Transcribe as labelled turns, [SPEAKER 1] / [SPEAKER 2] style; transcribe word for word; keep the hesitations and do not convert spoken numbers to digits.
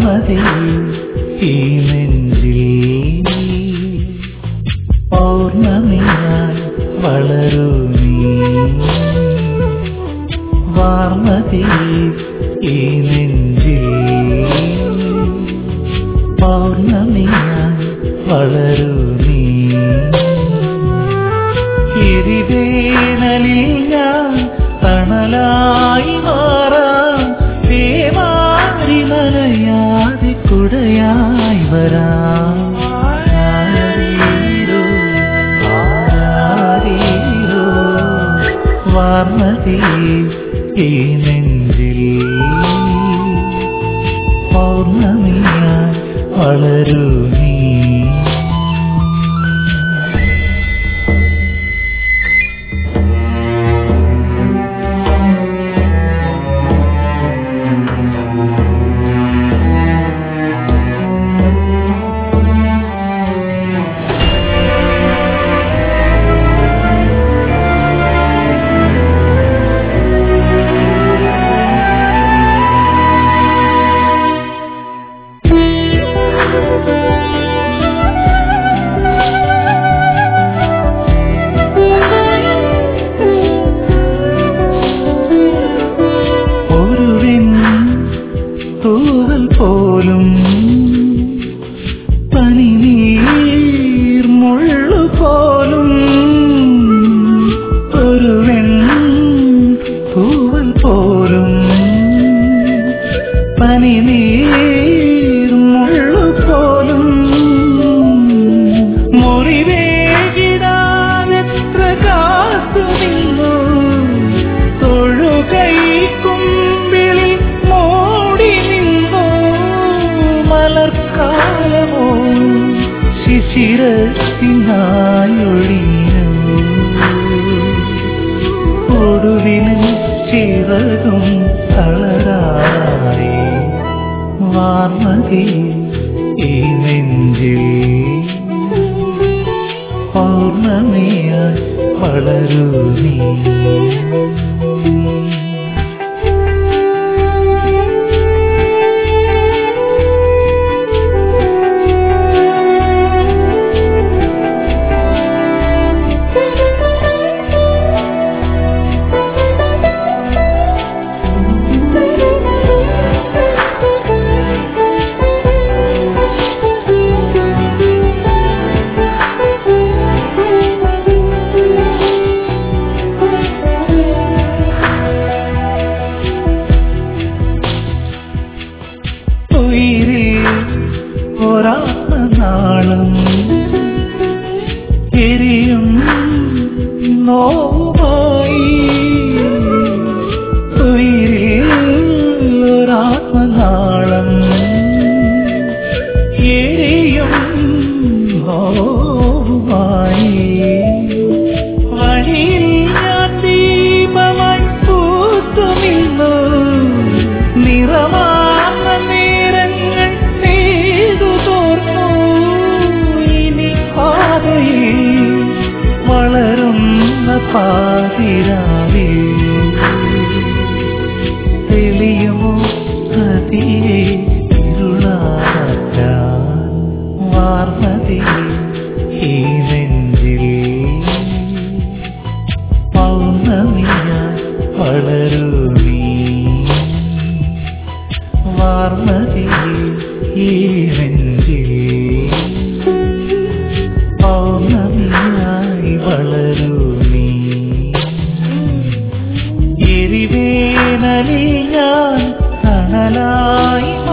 [SPEAKER 1] വാർമതി ഈ നെഞ്ചിൽ പൗർണമിയായി വളരൂ നീ വാർമതി ഈ നെഞ്ചിൽ പൗർണമിയായി വളരൂ നീ എരിവേനലിൽ ഞാൻ തണലായി മാറാം പേമാരി നനയാതെ കുടയായി വരാം ആരീരോ ആരീരോ വാർമതി ഈ നെഞ്ചിൽ പൗർണമിയായി വളരൂ നീ തൂവൽ പോലും പനിനീർ മുള്ളു പോലും ഒരു വെൺ തൂവൽ പോലും പനിനീർ മുള്ളു പോലും മുറിവേകിടാനെത്ര കാത്തു നിന്നു തൊഴുകൈക്കും മലർക്കാലമോ ശിശിരത്തിനായൊഴിഞ്ഞു ഒടുവിന് ചിറകും തളരായി വാർമതി ഈ നെഞ്ചിൽ പൗർണമിയായി വളരൂ നീ ഒരാത്മനാളം എരിയും നോവുമായി ഉയിരിൽ ഒരാത്മനാളം എരിയും നോവുമായി വഴിയിൽ ഞാൻ ദീപമായി പൂത്തുനിന്നു നിറമാർന്ന നേരങ്ങൾ വളരുന്ന പാതിരാവിൽ തെളിയുമോ നദിയെ ഇരുളാക്കാൻ വാർമതി ഈ നെഞ്ചിൽ പൗർണമിയായി വളരൂ നീ വാർമതി ഈ നെഞ്ചിൽ പൗർണമിയായി വളരൂ നീ എരിവേനലിൽ ഞാൻ തണലായി